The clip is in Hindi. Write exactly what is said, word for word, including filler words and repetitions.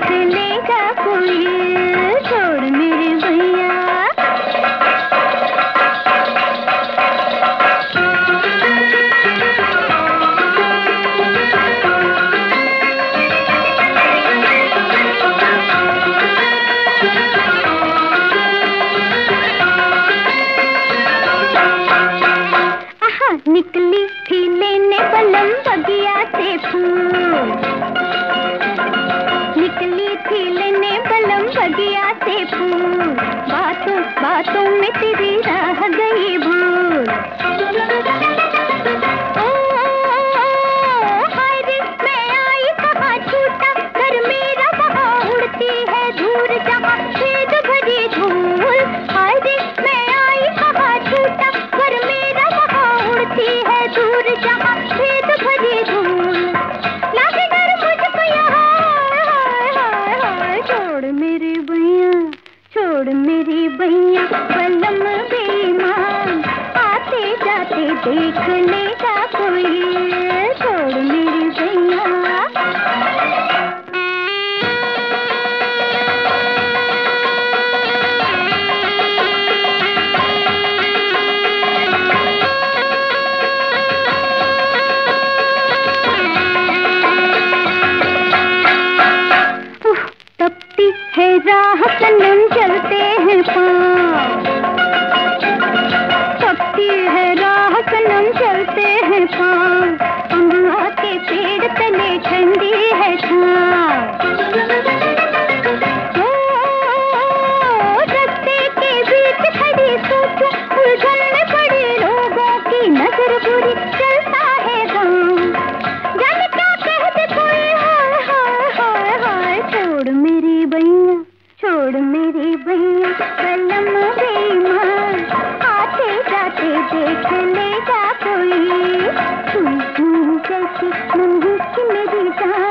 देख लेगा कोई। छोड़ मेरे भैया। निकली थी लेने बलम बगिया से फूल, निकली थी लेने बलम बगिया से फूल, बातों बातों में तेरी राह गई भूल। ओ, हाय रे मैं आई कहाँ छूटा, घर मेरा वहाँ उड़ती है धूल जहाँ छेद भरी धूल। हाय रे मैं आई कहाँ छूटा, घर मेरा वहाँ उड़ती है दूर जहाँ छेद भरी धूल। लागे डर मुझको यहाँ, हाय हाय हाय। छोड़ मेरी भैया, छोड़ मेरी भैया, बलम बेईमान आते जाते देख लेगा कोई। छोड़ मेरी भैया। तपती है राह सनम चलते हैं पाँव, तपती है राह सनम चलते हैं पाँव, अमवा के पेड़ तले ठंडी है छाँव। रास्ते के बीच खड़ी सोचूं, उलझन में पड़ी लोगों की नजर बुरी, चलता है गाँव जाने क्या कह दे कोई। हाय हाय हाय हाय। छोड़ मेरी भैया, छोड़ मेरी भैया, बलम बेईमान आते जाते देख लेगा कोई। तू तू जैसी नन्ही सी मेरी जान,